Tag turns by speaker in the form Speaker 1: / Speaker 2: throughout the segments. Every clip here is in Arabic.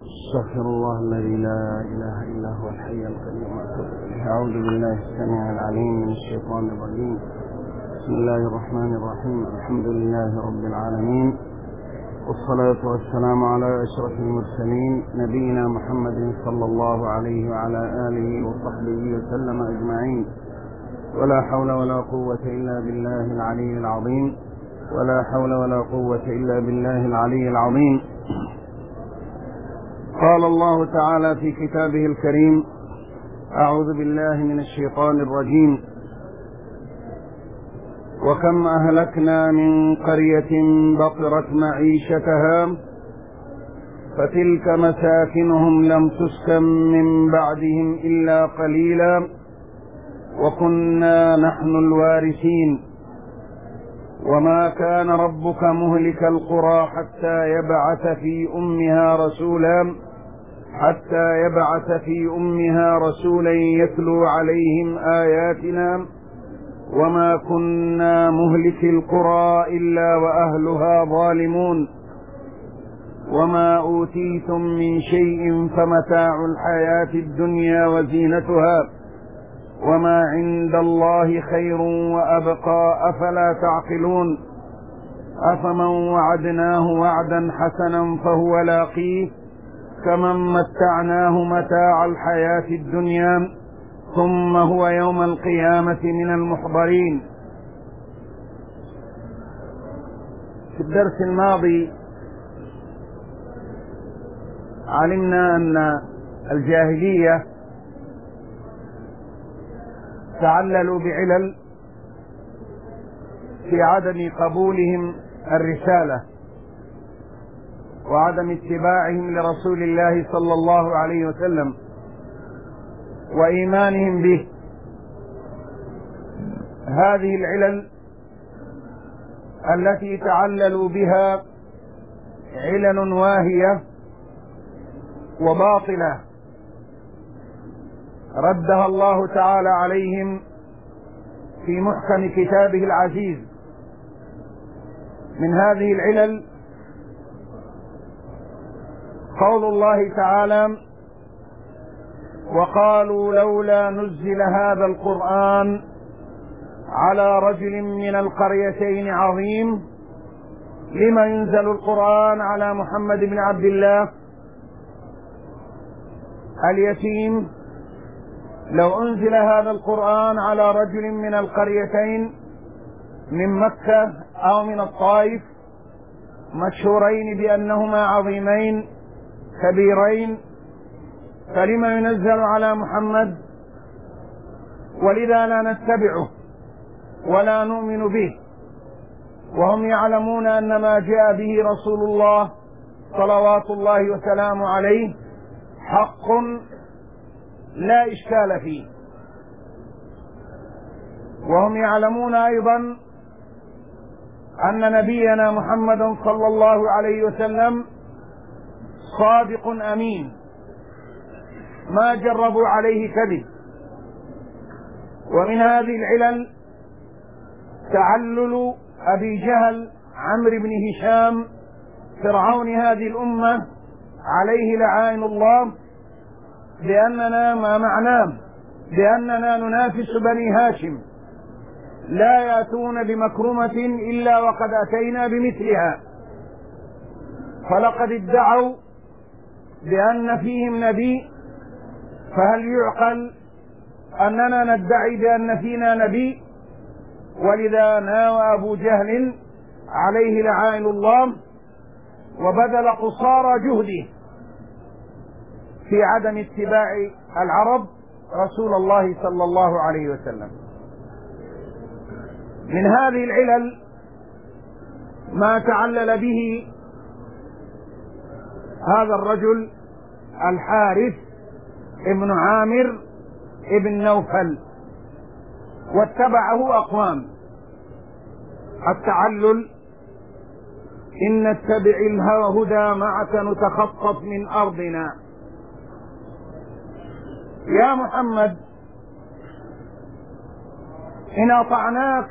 Speaker 1: استغفر الله الذي لا إله إلا هو الحي القيوم. أعوذ بالله السميع العليم من الشيطان الرجيم. بسم الله الرحمن الرحيم. الحمد لله رب العالمين، والصلاة والسلام على أشرف المرسلين نبينا محمد صلى الله عليه وعلى آله وصحبه وسلم أجمعين. ولا حول ولا قوة إلا بالله العلي العظيم. ولا حول ولا قوة إلا بالله العلي العظيم. قال الله تعالى في كتابه الكريم: أعوذ بالله من الشيطان الرجيم: وكم أهلكنا من قرية بطرت معيشتها فتلك مساكنهم لم تسكن من بعدهم إلا قليلا وكنا نحن الوارثين وما كان ربك مهلك القرى حتى يبعث في أمها رسولا يتلو عليهم آياتنا وما كنا مهلك القرى إلا وأهلها ظالمون وما أوتيتم من شيء فمتاع الحياة الدنيا وزينتها وما عند الله خير وأبقى أفلا تعقلون أفمن وعدناه وعدا حسنا فهو لاقيه كمن متعناه متاع الحياة الدنيا ثم هو يوم القيامة من المحضرين. في الدرس الماضي علمنا أن الجاهلية تعللوا بعلل في عدم قبولهم الرسالة وعدم اتباعهم لرسول الله صلى الله عليه وسلم وإيمانهم به. هذه العلل التي تعللوا بها علل واهية وباطلة ردها الله تعالى عليهم في محكم كتابه العزيز. من هذه العلل قول الله تعالى: وقالوا لولا نزل هذا القرآن على رجل من القريتين عظيم لما ينزل القرآن على محمد بن عبد الله اليتيم. لو أنزل هذا القرآن على رجل من القريتين من مكة أو من الطائف مشهورين بأنهما عظيمين كبيرين فلما ينزل على محمد؟ ولذا لا نتبعه ولا نؤمن به وهم يعلمون أن ما جاء به رسول الله صلوات الله وسلامه عليه حق لا إشكال فيه. وهم يعلمون أيضا أن نبينا محمد صلى الله عليه وسلم صادق أمين ما جربوا عليه كذب. ومن هذه العلل تعلل أبي جهل عمرو بن هشام فرعون هذه الأمة عليه لعائن الله بأننا ما معناه بأننا ننافس بني هاشم لا يأتون بمكرمة إلا وقد أتينا بمثلها. فلقد ادعوا بأن فيهم نبي، فهل يعقل أننا ندعي بأن فينا نبي؟ ولذا ناوى أبو جهل عليه لعائن الله وبذل قصارى جهده في عدم اتباع العرب رسول الله صلى الله عليه وسلم. من هذه العلل ما تعلل به هذا الرجل الحارث ابن عامر ابن نوفل واتبعه أقوام. التعلل: إن نتبع الهدى معك نتخطف من أرضنا. يا محمد إن أطعناك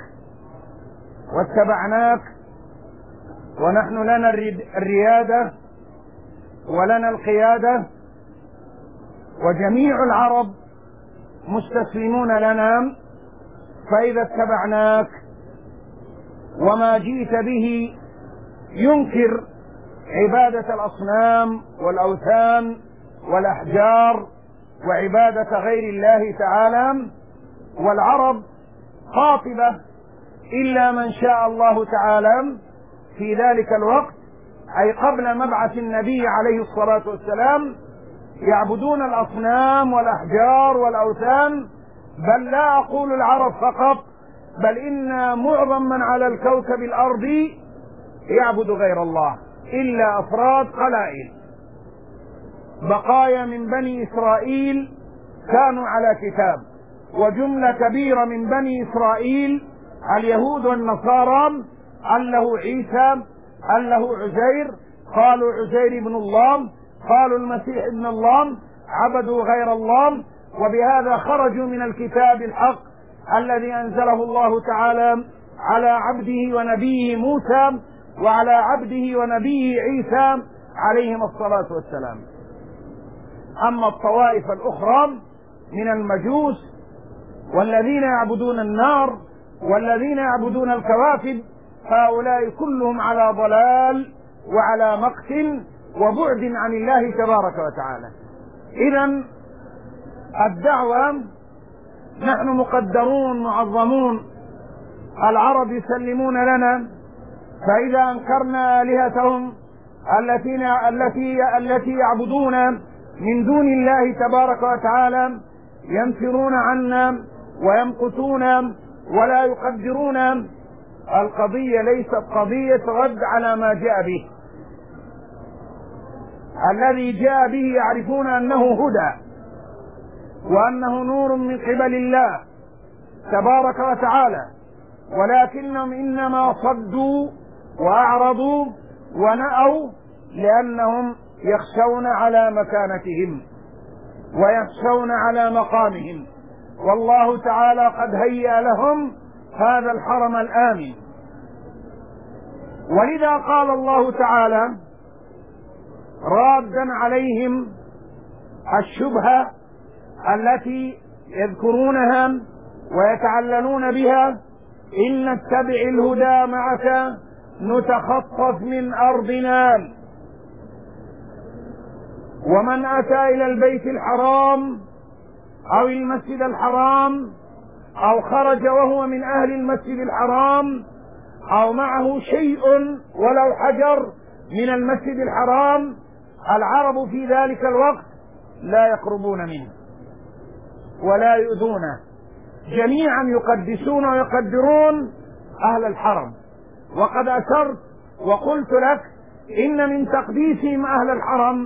Speaker 1: واتبعناك ونحن لنا الريادة ولنا القيادة، وجميع العرب مستسلمون لنا، فإذا اتبعناك وما جئت به ينكر عبادة الأصنام والأوثان والأحجار وعبادة غير الله تعالى، والعرب قاطبة إلا من شاء الله تعالى في ذلك الوقت، أي قبل مبعث النبي عليه الصلاة والسلام، يعبدون الأصنام والأحجار والأوثان. بل لا أقول العرب فقط، بل إن معظم من على الكوكب الأرضي يعبد غير الله إلا أفراد قلائل، بقايا من بني إسرائيل كانوا على كتاب، وجملة كبيرة من بني إسرائيل اليهود والنصارى قال له عيسى، قال له عزير، قالوا عزير ابن الله، قالوا المسيح ابن الله، عبدوا غير الله، وبهذا خرجوا من الكتاب الحق الذي أنزله الله تعالى على عبده ونبيه موسى وعلى عبده ونبيه عيسى عليهم الصلاة والسلام. أما الطوائف الأخرى من المجوس والذين يعبدون النار والذين يعبدون الكواكب، هؤلاء كلهم على ضلال وعلى مقت وبعد عن الله تبارك وتعالى. إذن الدعوة نحن مقدرون معظمون، العرب يسلمون لنا، فإذا أنكرنا آلهتهم التي يعبدون من دون الله تبارك وتعالى ينفرون عنا ويمقتون ولا يقدرون. القضية ليست قضية رد على ما جاء به، الذي جاء به يعرفون أنه هدى وأنه نور من قبل الله تبارك وتعالى، ولكنهم إنما صدوا وأعرضوا ونأوا لأنهم يخشون على مكانتهم ويخشون على مقامهم، والله تعالى قد هيأ لهم هذا الحرم الآمن. ولذا قال الله تعالى رادا عليهم الشبهة التي يذكرونها ويتعللون بها: إن نتبع الهدى معك نتخطف من أرضنا، ومن أتى إلى البيت الحرام أو المسجد الحرام أو خرج وهو من أهل المسجد الحرام أو معه شيء ولو حجر من المسجد الحرام، العرب في ذلك الوقت لا يقربون منه ولا يؤذونه، جميعا يقدسون ويقدرون أهل الحرم. وقد أشرت وقلت لك إن من تقديسهم أهل الحرم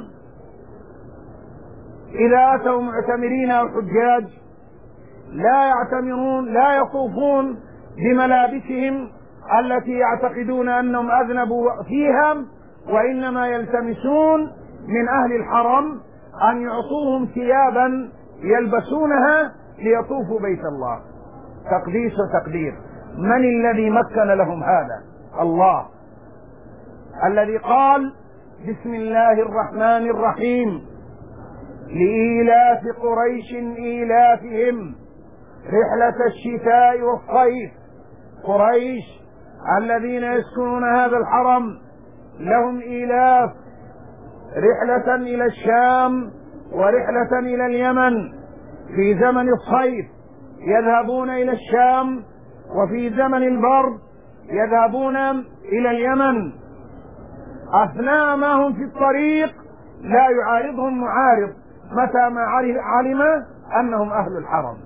Speaker 1: إذا أتوا معتمرين أو حجاج لا يعتمرون، لا يطوفون بملابسهم التي يعتقدون أنهم أذنبوا فيها، وإنما يلتمسون من أهل الحرم أن يعطوهم ثيابا يلبسونها ليطوفوا بيت الله. تقديس وتقدير. من الذي مكن لهم هذا؟ الله، الذي قال: بسم الله الرحمن الرحيم، لإيلاف قريش إيلافهم رحلة الشتاء والصيف. قريش الذين يسكنون هذا الحرم لهم إيلاف، رحلة إلى الشام ورحلة إلى اليمن. في زمن الصيف يذهبون إلى الشام، وفي زمن البرد يذهبون إلى اليمن. أثناء ما هم في الطريق لا يعارضهم معارض متى ما علم أنهم أهل الحرم.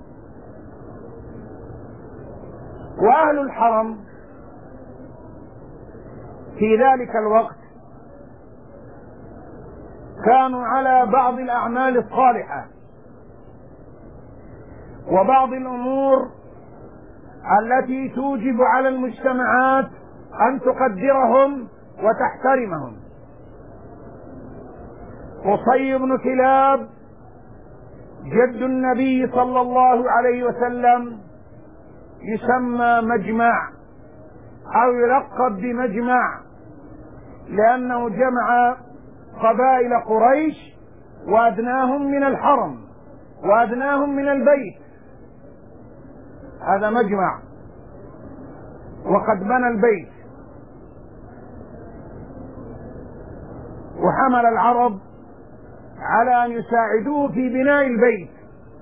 Speaker 1: وأهل الحرم في ذلك الوقت كانوا على بعض الأعمال الصالحة وبعض الأمور التي توجب على المجتمعات أن تقدرهم وتحترمهم. قصي بن كلاب جد النبي صلى الله عليه وسلم يسمى مجمع أو يلقب بمجمع، لأنه جمع
Speaker 2: قبائل قريش وأدناهم من الحرم وأدناهم من البيت. هذا مجمع، وقد بنى البيت. وحمل العرب على أن يساعدوه في بناء البيت.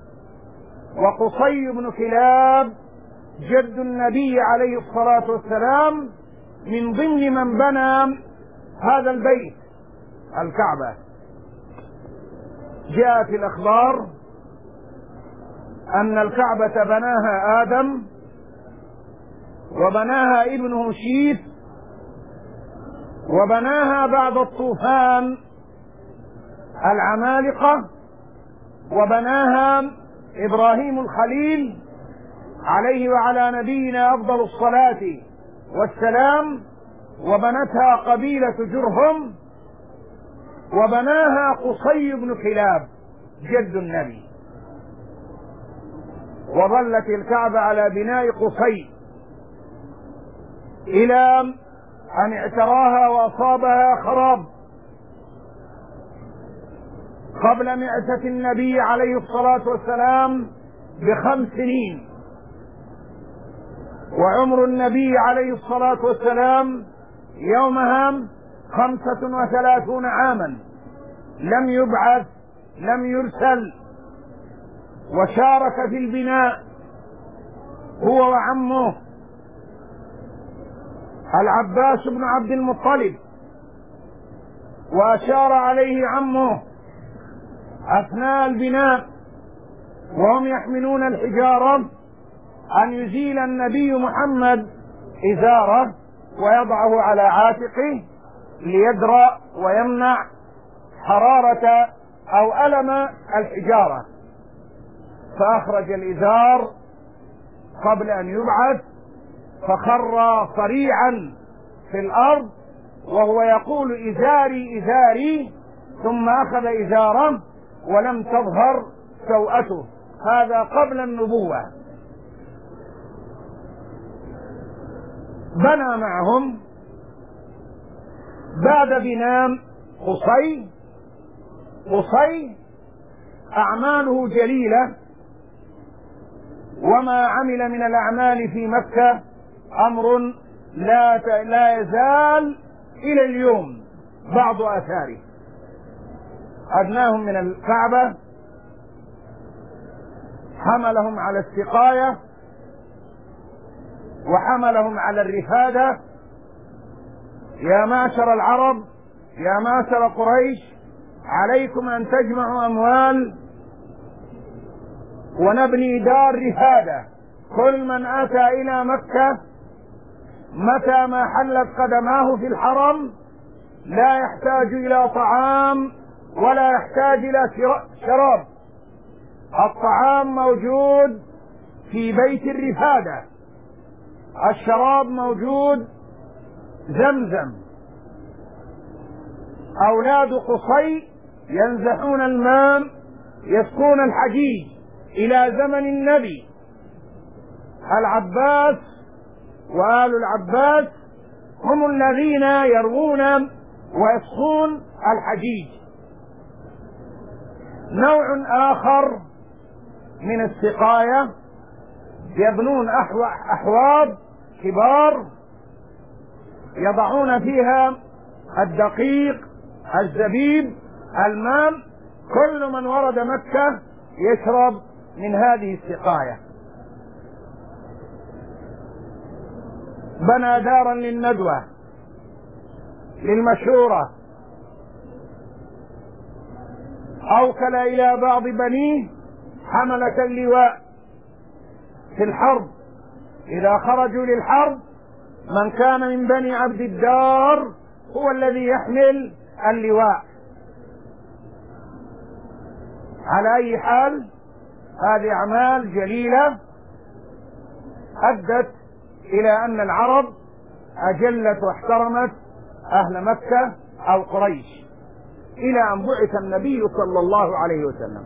Speaker 2: وقصي بن كلاب جد النبي عليه الصلاة والسلام من ضمن من بنى هذا البيت الكعبة. جاء في الأخبار أن الكعبة بناها آدم، وبناها ابنه شيث، وبناها بعد الطوفان العمالقة، وبناها إبراهيم الخليل عليه وعلى نبينا أفضل الصلاة والسلام، وبنتها قبيلة جرهم، وبناها قصي بن كلاب جد النبي. وظلت الكعبة على بناء قصي إلى أن اعتراها وأصابها خراب قبل بعثة النبي عليه الصلاة والسلام ب5 سنين. وعمر النبي عليه الصلاة والسلام يومها 35 عاما، لم يبعث، لم يرسل. وشارك في البناء هو وعمه العباس بن عبد المطلب، وأشار عليه عمه أثناء البناء وهم يحملون الحجارة أن يزيل النبي محمد إزاره ويضعه على عاتقه ليدرأ ويمنع حرارة أو ألم الحجارة. فأخرج الإزار قبل أن يبعث، فخر صريعا في الأرض وهو يقول إزاري إزاري، ثم أخذ إزاره ولم تظهر سوءته. هذا قبل النبوة. بنى معهم بعد بناء قصي أعماله جليلة، وما عمل من الأعمال في مكة أمر لا يزال إلى اليوم بعض آثاره. أدناهم من الكعبة، حملهم على السقاية، وحملهم على الرفادة. يا معشر العرب، يا معشر قريش، عليكم أن تجمعوا أموال ونبني دار رفادة. كل من أتى إلى مكة متى ما حلت قدماه في الحرم لا يحتاج إلى طعام ولا يحتاج إلى شراب. الطعام موجود في بيت الرفادة، الشراب موجود زمزم. أولاد قصي ينزحون الماء يسقون الحجيج إلى زمن النبي. العباس وآل العباس هم الذين يروون ويسقون الحجيج. نوع آخر من السقاية يبنون أحواض كبار يضعون فيها الدقيق، الزبيب، الماء. كل من ورد مكة يشرب من هذه السقاية. بنى دارا للندوة للمشورة، أوكل إلى بعض بنيه حملة اللواء في الحرب. إذا خرجوا للحرب من كان من بني عبد الدار هو الذي يحمل اللواء. على أي حال، هذه أعمال جليلة أدت إلى أن العرب أجلت واحترمت أهل مكة أو قريش إلى أن بعث النبي صلى الله عليه وسلم.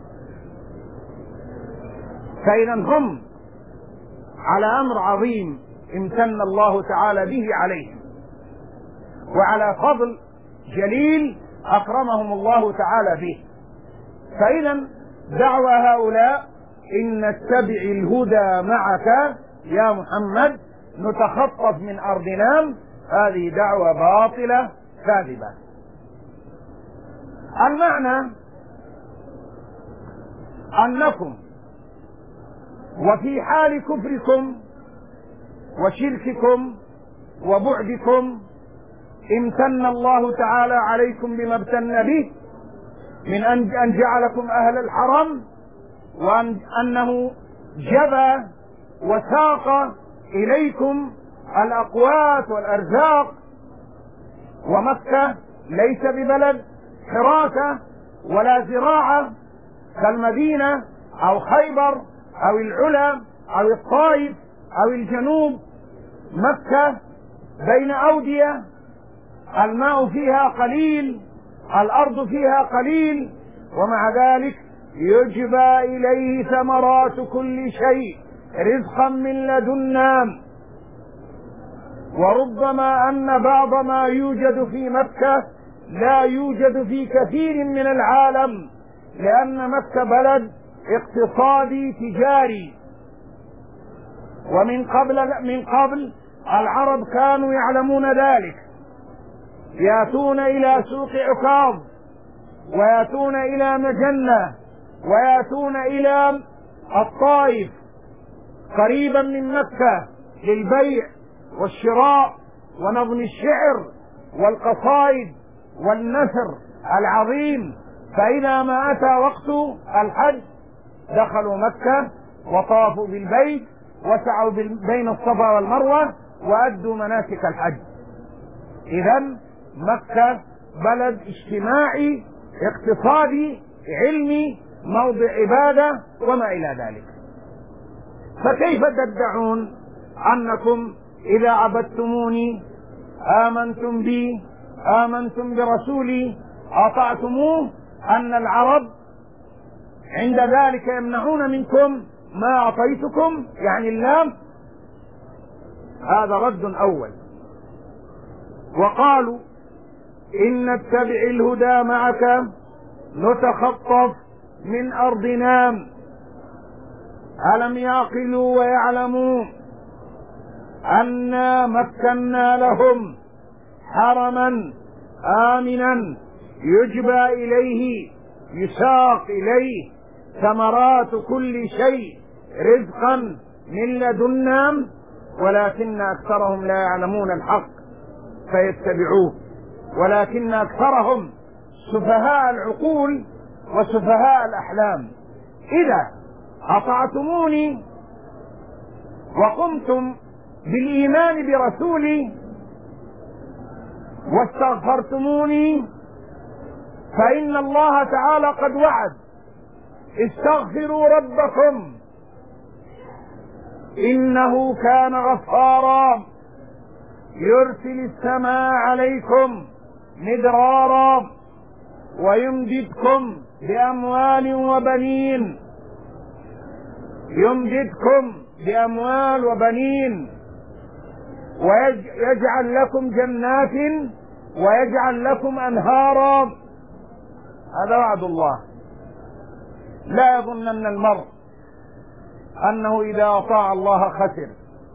Speaker 2: فإذا هم على أمر عظيم امتن الله تعالى به عليهم، وعلى فضل جليل أكرمهم الله تعالى به. فإذا دعوى هؤلاء إن نتبع الهدى معك يا محمد نتخطف من أرضنا، هذه دعوة باطلة كاذبة. المعنى أنكم وفي حال كفركم وشرككم وبعدكم امتن الله تعالى عليكم بما امتن به من أن جعلكم أهل الحرم، وأنه جبى وساق إليكم الأقوات والأرزاق. ومكة ليس ببلد حراسة ولا زراعة كالمدينة أو خيبر أو العلا أو الطائف أو الجنوب. مكة بين أودية، الماء فيها قليل، الأرض فيها قليل، ومع ذلك يجبى إليه ثمرات كل شيء رزقا من لدنا. وربما أن بعض ما يوجد في مكة لا يوجد في كثير من العالم، لأن مكة بلد اقتصادي تجاري. ومن قبل العرب كانوا يعلمون ذلك، يأتون إلى سوق عكاظ ويأتون إلى مجنة ويأتون إلى الطائف قريبا من مكة للبيع والشراء ونظم الشعر والقصائد والنثر العظيم. فإذا ما أتى وقت الحج دخلوا مكة وطافوا بالبيت وسعوا بين الصفا والمروة وأدوا مناسك الحج. إذن مكة بلد اجتماعي اقتصادي علمي موضع عبادة وما إلى ذلك. فكيف تدعون أنكم إذا عبدتموني آمنتم بي آمنتم برسولي أطعتموه أن العرب عند ذلك يمنعون منكم ما أعطيتكم؟ يعني اللام. هذا رد أول. وقالوا إن نتبع الهدى معك نتخطف من أرضنا. ألم يعقلوا ويعلموا أنا مكنا لهم حرما آمنا يجبى إليه يساق إليه ثمرات كل شيء رزقا من لدنا، ولكن أكثرهم لا يعلمون الحق فيتبعوه، ولكن أكثرهم سفهاء العقول وسفهاء الأحلام. إذا أطعتموني وقمتم بالإيمان برسولي واستغفرتموني فإن الله تعالى قد وعد استغفروا ربكم إنه كان غفارا يرسل السماء عليكم مدرارا ويمددكم بأموال وبنين، يمددكم بأموال وبنين ويجعل لكم جنات ويجعل لكم أنهارا. هذا وعد الله. لا يظنن المرء أنه إذا أطاع الله خسر،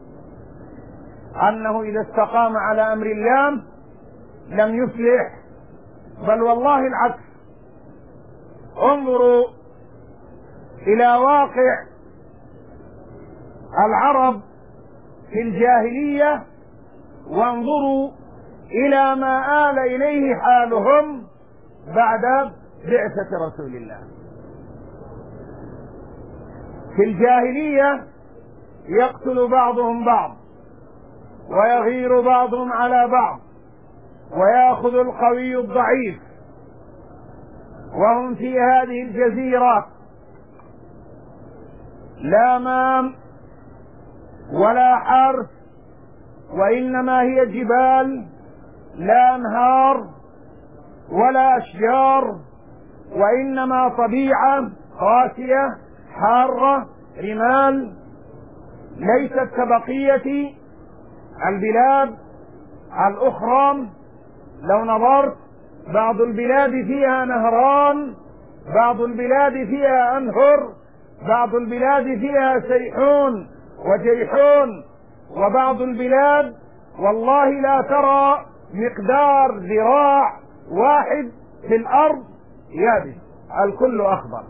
Speaker 2: أنه إذا استقام على أمر الله لم يفلح، بل والله العكس. انظروا إلى واقع العرب في الجاهلية وانظروا إلى ما آل إليه حالهم بعد بعثة رسول الله. في الجاهلية يقتل بعضهم بعض ويغير بعضهم على بعض ويأخذ القوي الضعيف، وهم في هذه الجزيرة لا ماء ولا حرث، وإنما هي جبال لا أنهار ولا أشجار، وإنما طبيعة قاسية حارة رمال، ليست كبقية البلاد الأخرى. لو نظرت بعض البلاد فيها نهران، بعض البلاد فيها أنهر، بعض البلاد فيها سيحون وجيحون، وبعض البلاد والله لا ترى مقدار ذراع واحد في الأرض يابس، الكل أخضر.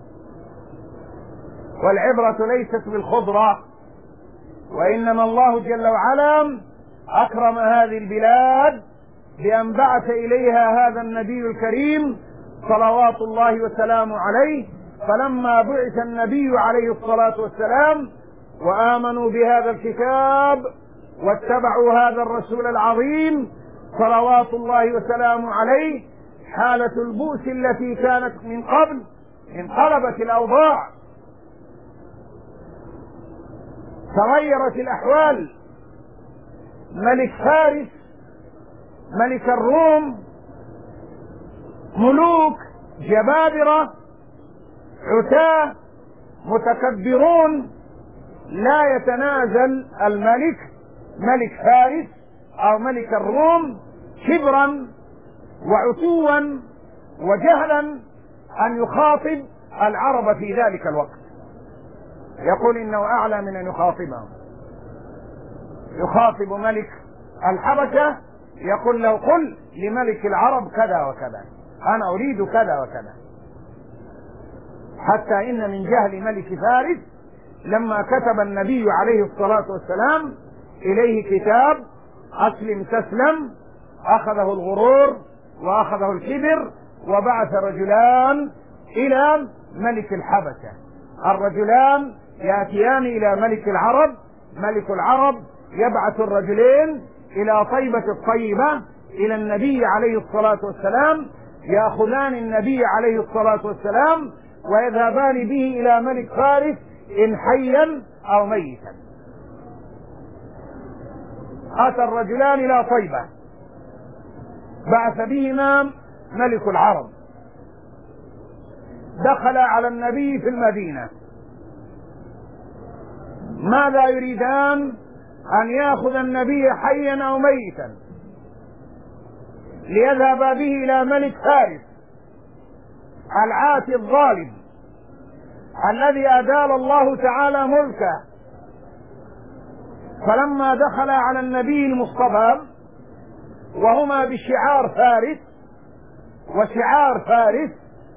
Speaker 2: والعبرة ليست بالخضرة، وإنما الله جل وعلا أكرم هذه البلاد بأن بعث إليها هذا النبي الكريم صلوات الله وسلامه عليه. فلما بعث النبي عليه الصلاة والسلام وآمنوا بهذا الكتاب واتبعوا هذا الرسول العظيم صلوات الله وسلامه عليه، حالة البؤس التي كانت من قبل انقلبت الأوضاع، تغيرت الأحوال. ملك فارس، ملك الروم، ملوك جبابرة عتاة متكبرون، لا يتنازل الملك ملك فارس أو ملك الروم كبرا وعتوا وجهلا أن يخاطب العرب في ذلك الوقت، يقول إنه أعلى من أن يخاطبهم. يخاطب ملك الحبشة يقول له قل لملك العرب كذا وكذا، أنا أريد كذا وكذا. حتى إن من جهل ملك فارس لما كتب النبي عليه الصلاة والسلام إليه كتاب أسلم تسلم، أخذه الغرور وأخذه الكبر، وبعث رجلان إلى ملك الحبشة. الرجلان يأتيان إلى ملك العرب، ملك العرب يبعث الرجلين إلى طيبة الطيبة إلى النبي عليه الصلاة والسلام، يأخذان النبي عليه الصلاة والسلام ويذهبان به إلى ملك فارس إن حيا أو ميتا. أتى الرجلان إلى طيبة، بعث بهما ملك العرب، دخل على النبي في المدينة. ماذا يريدان؟ أن يأخذ النبي حيا أو ميتا ليذهب به إلى ملك فارس العاتي الظالم الذي أدال الله تعالى ملكه. فلما دخل على النبي المصطفى وهما بشعار فارس، وشعار فارس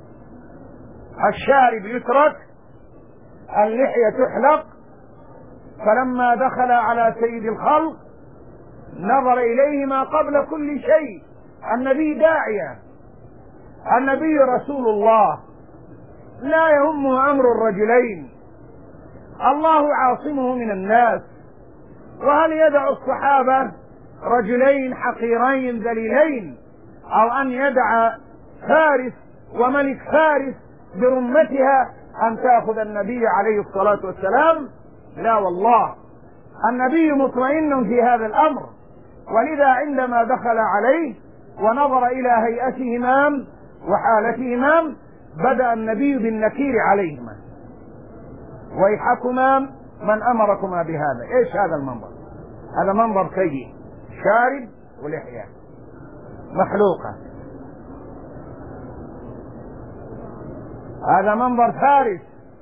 Speaker 2: الشارب يترك، اللحية تحلق، فلما دخل على سيد الخلق نظر إليهما قبل كل شيء. النبي داعية، النبي رسول الله، لا يهمه أمر الرجلين، الله عاصمه من الناس. وهل يدع الصحابة رجلين حقيرين ذليلين، أو أن يدع فارس وملك فارس برمتها أن تأخذ النبي عليه الصلاة والسلام؟ لا والله، النبي مطمئن في هذا الأمر. ولذا عندما دخل عليه ونظر إلى هيئتهما وحالتهما بدأ النبي بالنكير عليهما: ويحكما من أمركما بهذا. إيش هذا المنظر؟ هذا منظر سيء، شارب ولحية محلوقة. هذا منظر فارس،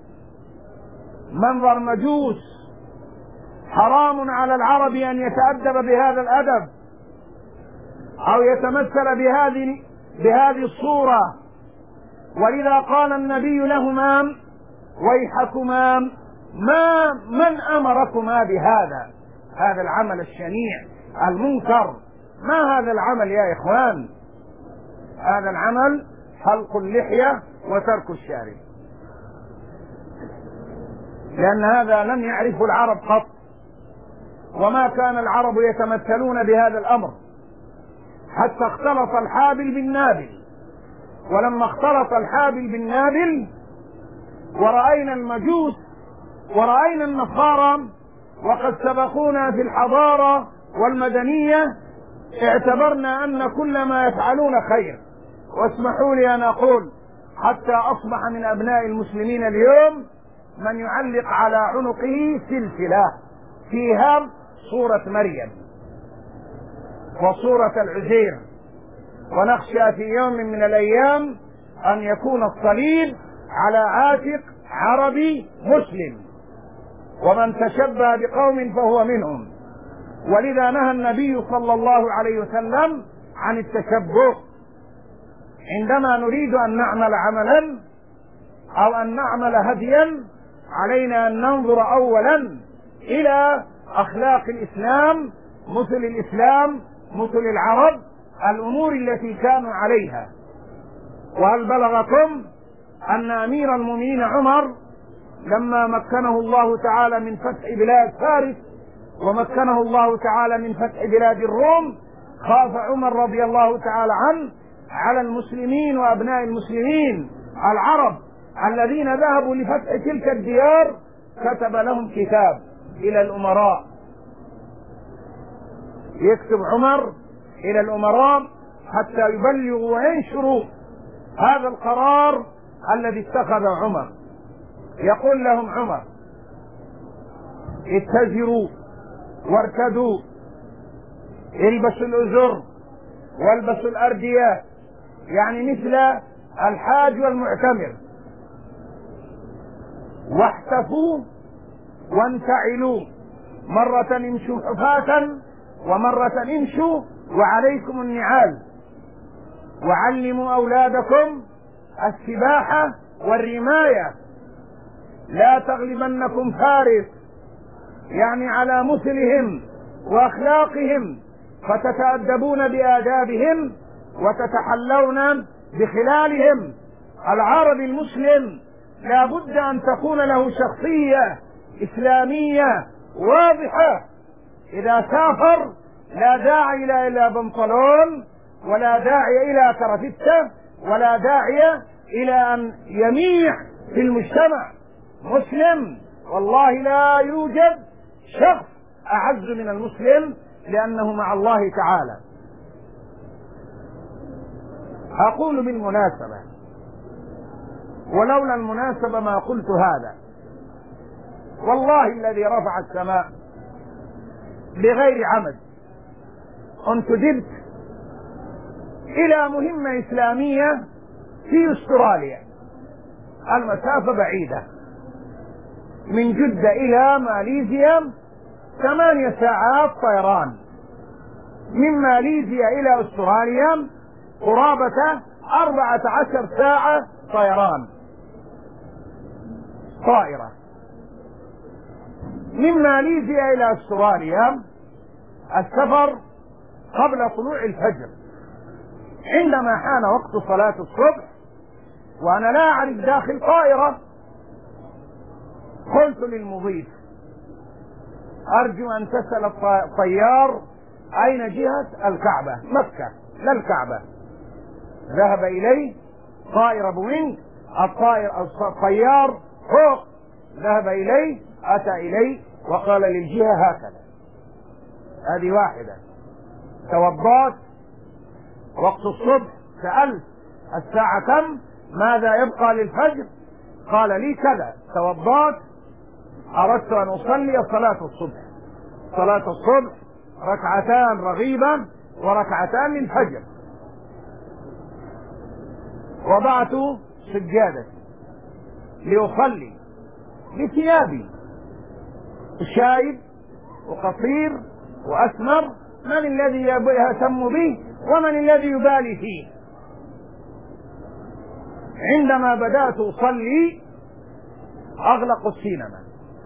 Speaker 2: منظر مجوس. حرام على العرب أن يتأدب بهذا الأدب أو يتمثل بهذه الصورة. ولذا قال النبي لهما: ويحكما من أمركما بهذا؟ هذا العمل الشنيع المنكر. ما هذا العمل يا إخوان؟ هذا العمل حلق اللحية وترك الشارب، لأن هذا لم يعرفه العرب قط، وما كان العرب يتمثلون بهذا الأمر حتى اختلط الحابل بالنابل. ولما اختلط الحابل بالنابل ورأينا المجوس ورأينا النصارى وقد سبقونا في الحضارة والمدنية، اعتبرنا أن كل ما يفعلون خير. واسمحوا لي أن أقول حتى أصبح من أبناء المسلمين اليوم من يعلق على عنقه سلسلة فيها صورة مريم وصورة العزير ونخشى في يوم من الأيام أن يكون الصليب على عاتق عربي مسلم، ومن تشبه بقوم فهو منهم. ولذا نهى النبي صلى الله عليه وسلم عن التشبه. عندما نريد أن نعمل عملا أو أن نعمل هديا علينا أن ننظر أولا إلى أخلاق الإسلام، مثل العرب، الأمور التي كانوا عليها. وهل بلغكم أن أمير المؤمنين عمر لما مكنه الله تعالى من فتح بلاد فارس ومكنه الله تعالى من فتح بلاد الروم، خاف عمر رضي الله تعالى عنه على المسلمين وأبناء المسلمين العرب الذين ذهبوا لفتح تلك الديار، كتب لهم كتاب إلى الأمراء، يكتب عمر إلى الأمراء حتى يبلغوا وينشروا هذا القرار الذي اتخذ عمر. يقول لهم عمر: اتزروا وارتدوا، البسوا الأزر والبسوا الأردية، يعني مثل الحاج والمعتمر، واحتفوا وانتعلوا، مرة امشوا حفاة ومرة امشوا وعليكم النعال، وعلموا أولادكم السباحة والرماية، لا تغلبنكم فارس، يعني على مثلهم وأخلاقهم، فتتأدبون بآدابهم وتتحلون بخلالهم. العربي المسلم لا بد أن تكون له شخصية إسلامية واضحة. إذا سافر لا داعي إلى بنطلون، ولا داعي إلى كرافتة، ولا داعي إلى أن يميح في المجتمع. مسلم والله لا يوجد شخص أعز من المسلم، لأنه مع الله تعالى. أقول بالمناسبة، ولولا المناسبة ما قلت هذا، والله الذي رفع السماء بغير عمد انتدبت إلى مهمة إسلامية في أستراليا، المسافة بعيدة من جدة إلى ماليزيا 8 ساعات طيران، من ماليزيا إلى أستراليا قرابة 14 ساعة طيران طائرة. من ماليزيا إلى أستراليا السفر قبل طلوع الفجر. عندما حان وقت صلاة الصبح وأنا لا أعرف داخل طائرة، قلت للمضيف: أرجو أن تسأل الطيار أين جهة الكعبة، مكة لا الكعبة. ذهب إليه طائرة بوينغ، الطيار فوق، ذهب إليه، أتى إليه وقال للجهة هكذا. هذه واحدة. توضأت وقت الصبح، سألت: الساعة كم؟ ماذا يبقى للفجر؟ قال لي كذا. توضأت، أردت أن أصلي صلاة الصبح. صلاة الصبح ركعتان رغيبة وركعتان للفجر. وضعت سجادتي لأصلي بثيابي، شايب وقصير وأسمر، من الذي يهتم به ومن الذي يبالي فيه؟ عندما بدأت أصلي أغلقوا السينما،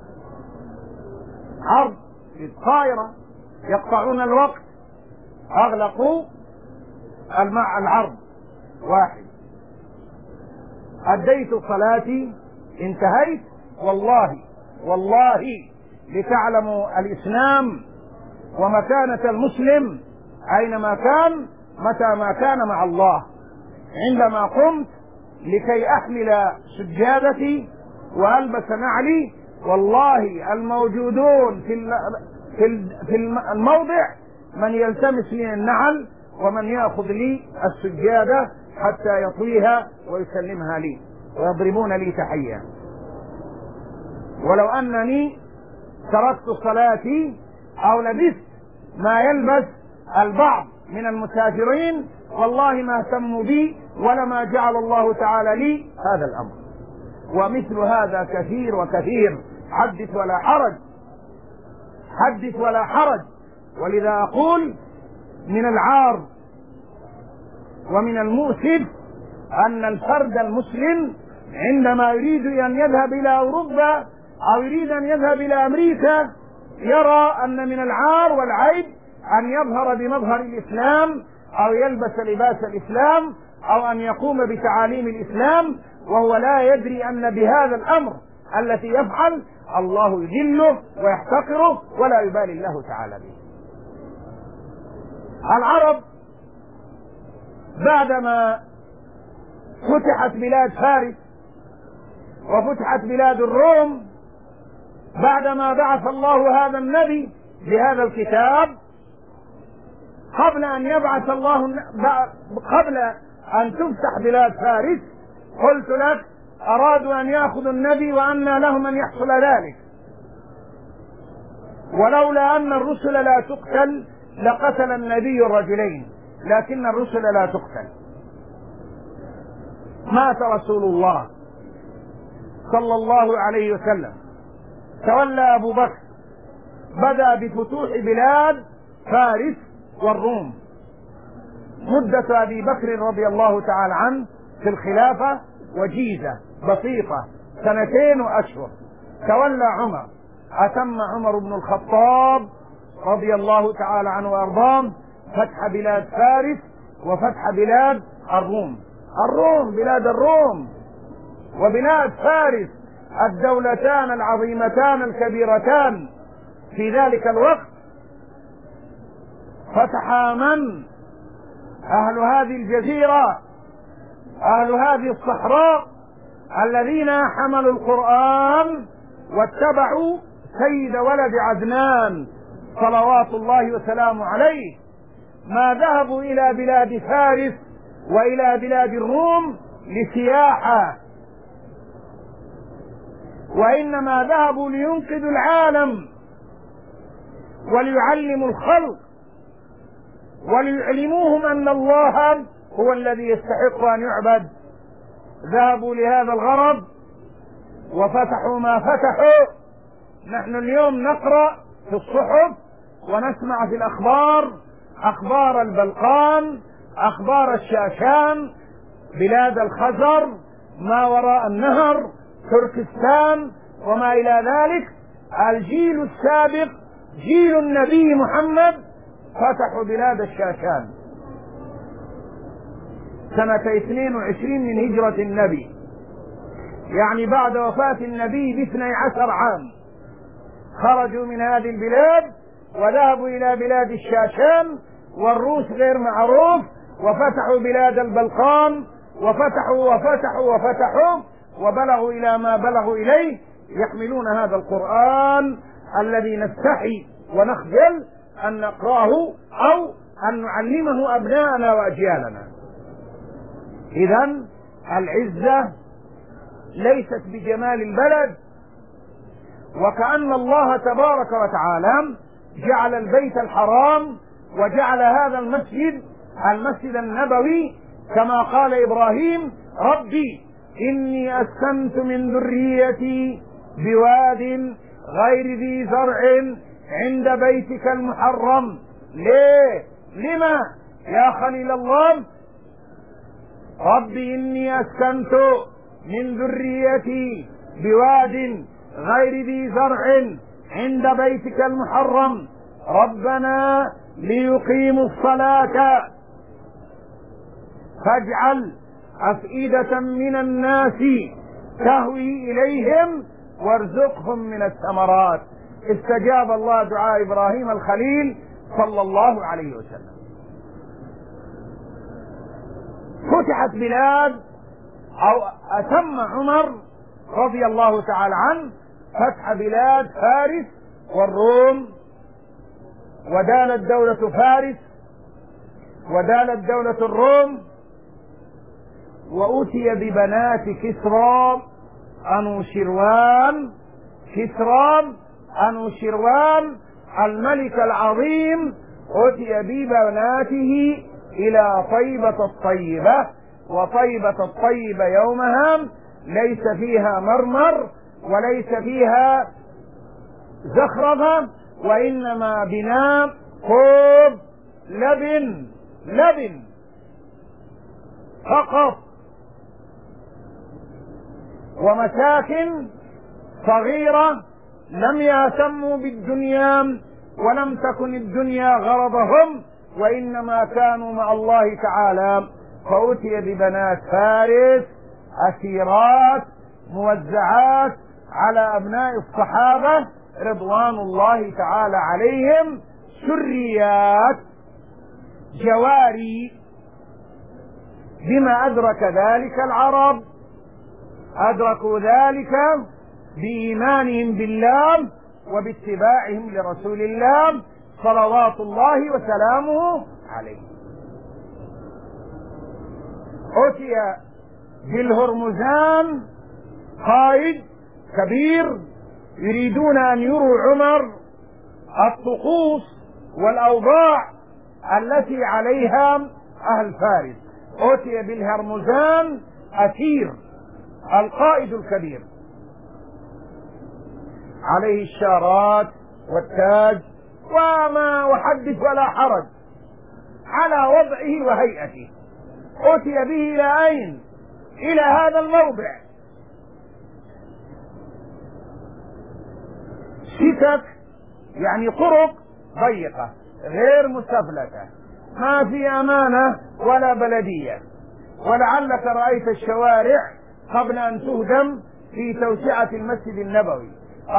Speaker 2: عرض الطائرة يقطعون الوقت، أغلقوا العرض. واحد، أديت صلاتي، انتهيت. والله لتعلموا الإسلام ومكانة المسلم أينما كان متى ما كان مع الله. عندما قمت لكي أحمل سجادتي وألبس نعلي، والله الموجودون في الموضع من يلتمس لي النعل ومن يأخذ لي السجادة حتى يطويها ويسلمها لي ويضربون لي تحية. ولو أنني تركت صلاتي أو لبست ما يلبس البعض من المسافرين والله ما اهتموا بي ولما جعل الله تعالى لي هذا الأمر. ومثل هذا كثير وكثير، حدث ولا حرج، حدث ولا حرج. ولذا أقول من العار ومن المؤسف أن الفرد المسلم عندما يريد أن يذهب إلى أوروبا أو يريد أن يذهب إلى أمريكا يرى أن من العار والعيب أن يظهر بمظهر الإسلام أو يلبس لباس الإسلام أو أن يقوم بتعاليم الإسلام، وهو لا يدري أن بهذا الأمر التي يفعل الله يذله ويحتقره ولا يبالي الله تعالى به. العرب بعدما فتحت بلاد فارس وفتحت بلاد الروم، بعدما بعث الله هذا النبي بهذا الكتاب، قبل أن يبعث الله، قبل أن تفتح بلاد فارس، قلت لك أرادوا أن يأخذوا النبي وأن لهم أن يحصل ذلك، ولولا أن الرسل لا تقتل لقتل النبي الرجلين، لكن الرسل لا تقتل. مات رسول الله صلى الله عليه وسلم، تولى أبو بكر، بدأ بفتوح بلاد فارس والروم. مدة أبي بكر رضي الله تعالى عنه في الخلافة وجيزة بسيطة 2 وأشهر. تولى عمر، أتم عمر بن الخطاب رضي الله تعالى عنه وأرضاه فتح بلاد فارس وفتح بلاد الروم. الروم بلاد الروم وبلاد فارس، الدولتان العظيمتان الكبيرتان في ذلك الوقت. فتح من؟ أهل هذه الجزيرة، أهل هذه الصحراء، الذين حملوا القرآن واتبعوا سيد ولد عدنان صلوات الله وسلامه عليه. ما ذهبوا إلى بلاد فارس وإلى بلاد الروم لسياحة، وإنما ذهبوا لينقذوا العالم وليعلموا الخلق وليعلموهم أن الله هو الذي يستحق أن يعبد. ذهبوا لهذا الغرض وفتحوا ما فتحوا. نحن اليوم نقرأ في الصحف ونسمع في الأخبار أخبار البلقان، أخبار الشاشان، بلاد الخزر، ما وراء النهر، تركستان وما إلى ذلك. الجيل السابق جيل النبي محمد فتحوا بلاد الشاشان سنة 22 من هجرة النبي، يعني بعد وفاة النبي ب12 عام. خرجوا من هذه البلاد وذهبوا إلى بلاد الشاشان والروس غير معروف، وفتحوا بلاد البلقان، وفتحوا وفتحوا وفتحوا وبلغوا إلى ما بلغوا إليه، يحملون هذا القرآن الذي نستحي ونخجل أن نقرأه أو أن نعلمه أبناءنا وأجيالنا. إذن العزة ليست بجمال البلد، وكأن الله تبارك وتعالى جعل البيت الحرام وجعل هذا المسجد النبوي كما قال إبراهيم: ربي إني أسكنت من ذريتي بواد غير ذي زرع عند بيتك المحرم. ليه؟ لما يا خليل الله؟ ربي إني أسكنت من ذريتي بواد غير ذي زرع عند بيتك المحرم ربنا ليقيموا الصلاة فاجعل أفئدة من الناس تهوي إليهم وارزقهم من الثمرات. استجاب الله دعاء إبراهيم الخليل صلى الله عليه وسلم. فتحت بلاد، أو أتم عمر رضي الله تعالى عنه فتح بلاد فارس والروم، ودالت دولة فارس ودالت دولة الروم، وأتي ببنات كسرى أنوشروان، كسرى أنوشروان الملك العظيم أتي ببناته إلى طيبة الطيبة، وطيبة الطيبة يومها ليس فيها مرمر وليس فيها زخرفة، وإنما بناء قوب لبن فقط، ومساكن صغيرة لم يهتموا بالدنيا ولم تكن الدنيا غرضهم، وإنما كانوا مع الله تعالى. فأتي ببنات فارس أسيرات موزعات على أبناء الصحابة رضوان الله تعالى عليهم، سريات جواري. بما أدرك ذلك العرب، أدركوا ذلك بإيمانهم بالله وباتباعهم لرسول الله صلوات الله وسلامه عليه. أتي بالهرمزان قائد كبير يريدون أن يروا عمر الطقوس والأوضاع التي عليها أهل فارس. أتي بالهرمزان أسير القائد الكبير عليه الشارات والتاج وما وحدث ولا حرج على وضعه وهيئته. أتي به إلى أين؟ إلى هذا الموضع، سكك يعني طرق ضيقة غير مستفلتة، ما في أمانة ولا بلدية. ولعلك رأيت الشوارع قبل أن تهدم في توسعة المسجد النبوي،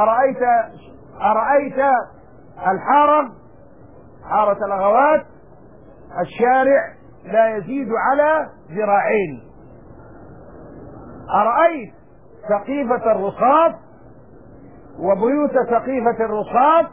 Speaker 2: أرأيت الحارة، حارة الأغوات، الشارع لا يزيد على ذراعين. أرأيت سقيفة الرصاص وبيوت سقيفة الرصاص.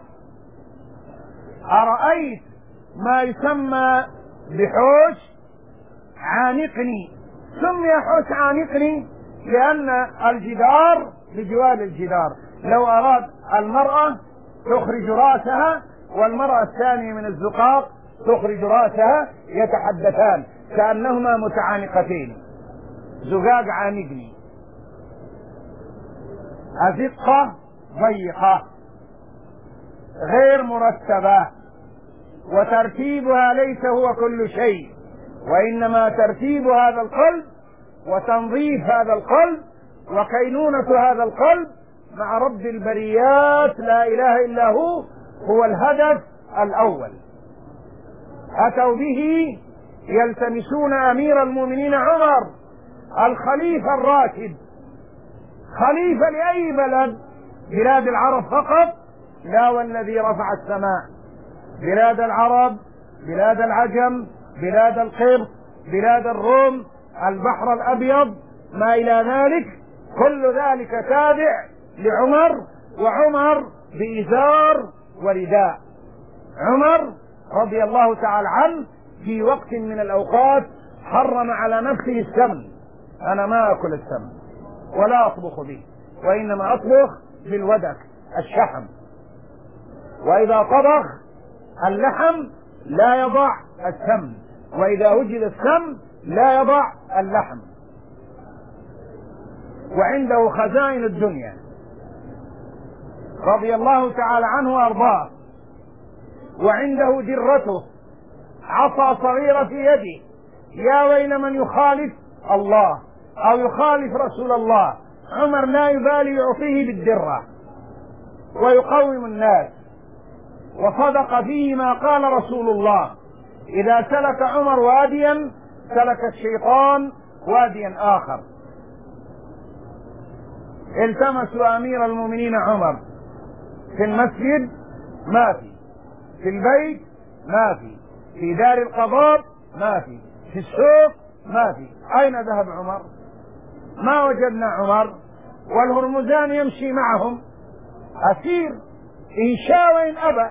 Speaker 2: أرأيت ما يسمى بحوش عانقني. سمي حوش عانقني لأن الجدار بجوار الجدار، لو أراد المرأة تخرج رأسها والمرأة الثانية من الزقاق تخرج رأسها، يتحدثان كأنهما متعانقتين. زقاق عانقني، أزقة ضيقة غير مرتبة، وترتيبها ليس هو كل شيء، وإنما ترتيب هذا القلب وتنظيف هذا القلب وكينونة هذا القلب مع رب البريات لا إله إلا هو الهدف الأول. أتوا به يلتمسون أمير المؤمنين عمر الخليفة الراشد. خليفة لأي بلد؟ بلاد العرب فقط؟ لا، والذي رفع السماء. بلاد العرب، بلاد العجم، بلاد القبط، بلاد الروم، البحر الأبيض، ما إلى ذلك، كل ذلك تابع لعمر، وعمر بإزار ورداء. عمر رضي الله تعالى عنه في وقت من الأوقات حرم على نفسه السمن. أنا ما أكل السمن ولا أطبخ به، وإنما أطبخ بالودك الشحم، وإذا طبخ اللحم لا يضع السمن، وإذا وجد السمن لا يضع اللحم. وعنده خزائن الدنيا رضي الله تعالى عنه وأرضاه، وعنده درته عصا صغيرة في يده. يا ويل من يخالف الله أو يخالف رسول الله. عمر لا يبالي يعطيه بالدرة ويقوم الناس، وصدق فيه ما قال رسول الله: إذا سلك عمر واديا سلك الشيطان واديا آخر. التمسوا أمير المؤمنين عمر في المسجد ما في البيت ما في دار القضاء ما في السوق ما في. أين ذهب عمر؟ ما وجدنا عمر. والهرمزان يمشي معهم أسير إن شاء وإن أبى.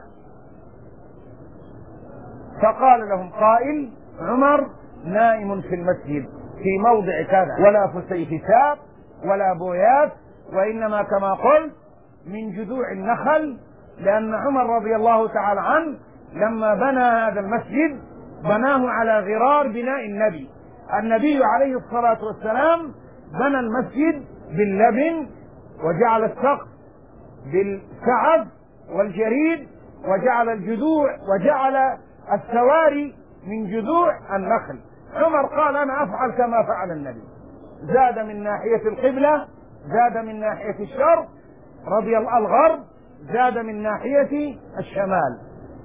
Speaker 2: فقال لهم قائل: عمر نائم في المسجد في موضع كذا، ولا فسيفساء ولا بويات، وإنما كما قلت من جذوع النخل، لأن عمر رضي الله تعالى عنه لما بنى هذا المسجد بناه على غرار بناء النبي. النبي عليه الصلاة والسلام بنى المسجد باللبن، وجعل السقف بالسعف والجريد، وجعل الجذوع وجعل السواري من جذوع النخل. عمر قال أنا أفعل كما فعل النبي، زاد من ناحية القبلة، زاد من ناحية الشرق رضي الله، الغرب زاد من ناحية الشمال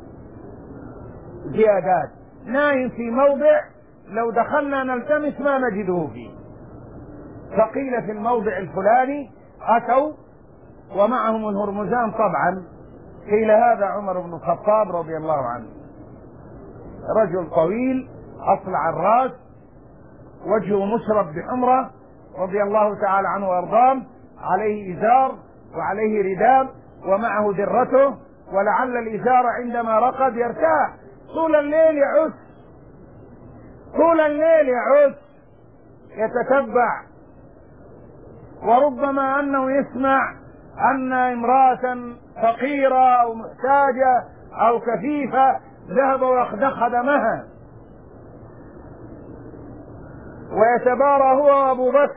Speaker 2: زيادات. نايم في موضع لو دخلنا نلتمس ما نجده فيه، فقيل في الموضع الفلاني أتوا ومعهم الهرمزان طبعا، قيل هذا عمر بن الخطاب رضي الله عنه، رجل طويل أصلع الرأس، وجهه مشرب بحمرة رضي الله تعالى عنه وأرضاه، عليه إزار وعليه رداء ومعه درته، ولعل الإزار عندما رقد يرتاح، طول الليل يعس، طول الليل يعس يتتبع، وربما أنه يسمع أن امرأة فقيرة أو محتاجة أو كفيفة ذهب وأخذ خدمها، ويتبارى هو وأبو بكر.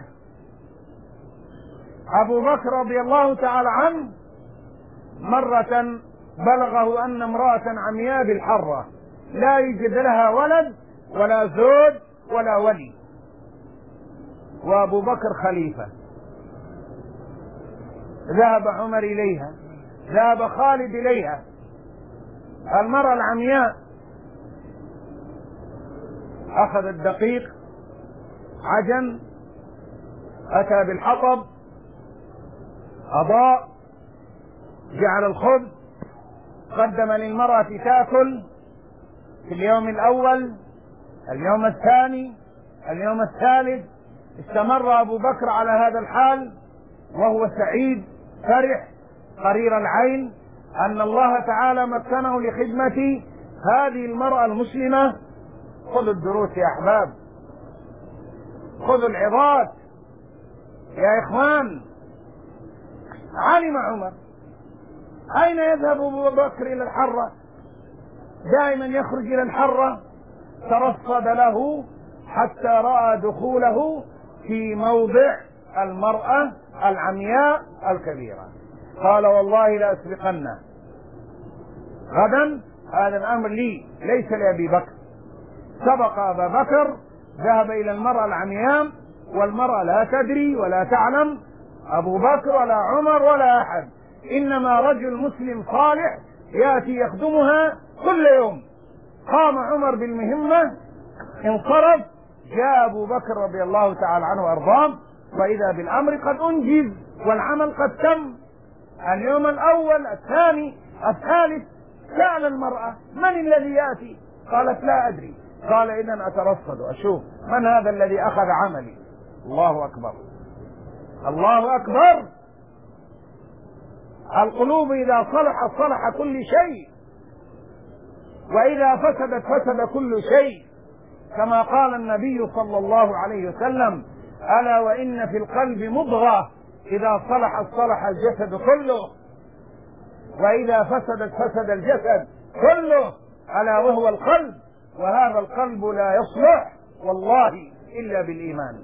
Speaker 2: أبو بكر رضي الله تعالى عنه مرة بلغه أن امرأة عمياء بالحرة لا يوجد لها ولد ولا زوج ولا ولي، وأبو بكر خليفة. ذهب عمر إليها، ذهب خالد إليها، المرأة العمياء، أخذ الدقيق عجن، أتى بالحطب، أضاء، جعل الخبز، قدم للمرأة تأكل في اليوم الأول، اليوم الثاني، اليوم الثالث. استمر أبو بكر على هذا الحال وهو سعيد فرح قرير العين أن الله تعالى مكنه لخدمة هذه المرأة المسلمة. خذوا الدروس يا أحباب، خذوا العظات يا إخوان. علم عمر أين يذهب أبو بكر إلى الحرة، دائما يخرج إلى الحرة، ترصد له حتى رأى دخوله في موضع المرأة العمياء الكبيرة، قال والله لا أسبقنه غدا، هذا الأمر لي ليس لأبي بكر. سبق أبا بكر، ذهب إلى المرأة العمياء، والمرأة لا تدري ولا تعلم، أبو بكر ولا عمر ولا أحد، إنما رجل مسلم صالح يأتي يخدمها كل يوم. قام عمر بالمهمة، انصرف، جاء أبو بكر رضي الله تعالى عنه وأرضاه، وإذا بالأمر قد أنجز والعمل قد تم. اليوم الأول، الثاني، الثالث، سأل المرأة من الذي يأتي؟ قالت لا أدري. قال إذن أترصد أشوف من هذا الذي أخذ عملي. الله أكبر، الله أكبر. القلوب إذا صلحت صلح كل شيء، وإذا فسدت فسد كل شيء، كما قال النبي صلى الله عليه وسلم ألا وإن في القلب مضغة إذا صلحت صلح الجسد كله، وإذا فسدت فسد الجسد كله، ألا وهو القلب، وهذا القلب لا يصلح والله إلا بالإيمان،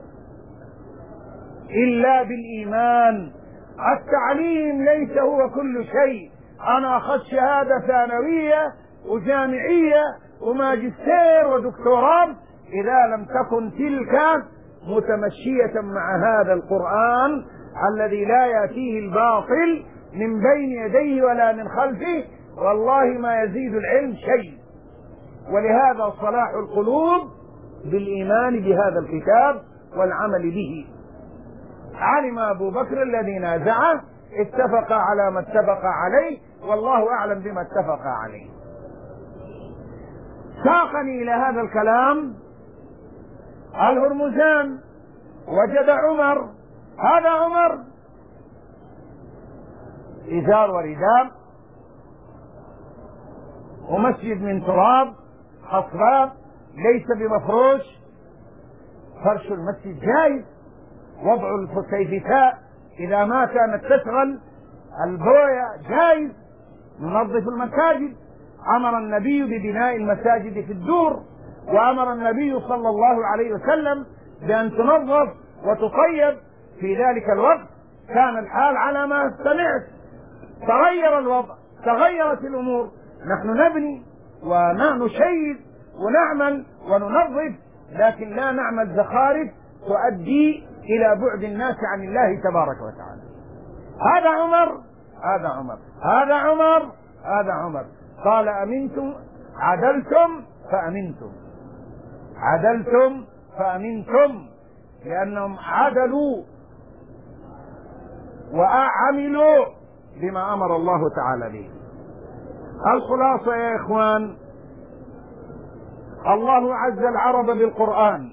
Speaker 2: إلا بالإيمان. التعليم ليس هو كل شيء. أنا أخذت شهادة ثانوية وجامعية وماجستير ودكتوراه إذا لم تكن تلك متمشية مع هذا القرآن الذي لا يأتيه الباطل من بين يديه ولا من خلفه، والله ما يزيد العلم شيء. ولهذا صلاح القلوب بالإيمان بهذا الكتاب والعمل به. علم أبو بكر الذي نازعه، اتفق على ما اتفق عليه، والله أعلم بما اتفق عليه. ساقني إلى هذا الكلام الهرمزان، وجد عمر، هذا عمر إزار ورداء ومسجد من تراب خصباء ليس بمفروش، فرش المسجد جائز، وضع السيفتاء إذا ما كانت تشغل البوية جائز، ننظف المساجد. أمر النبي ببناء المساجد في الدور، وأمر النبي صلى الله عليه وسلم بأن تنظف وتطيب. في ذلك الوقت كان الحال على ما سمعت، تغير الوضع، تغيرت الأمور. نحن نبني ونشيد ونعمل وننظف، لكن لا نعمل زخارف تؤدي إلى بعد الناس عن الله تبارك وتعالى. هذا عمر، هذا عمر، هذا عمر، هذا عمر. قال أمنتم، عدلتم فأمنتم، عدلتم فأمنتم، لأنهم عدلوا وعملوا بما أمر الله تعالى به. الخلاصة يا إخوان، الله عز العرب بالقرآن،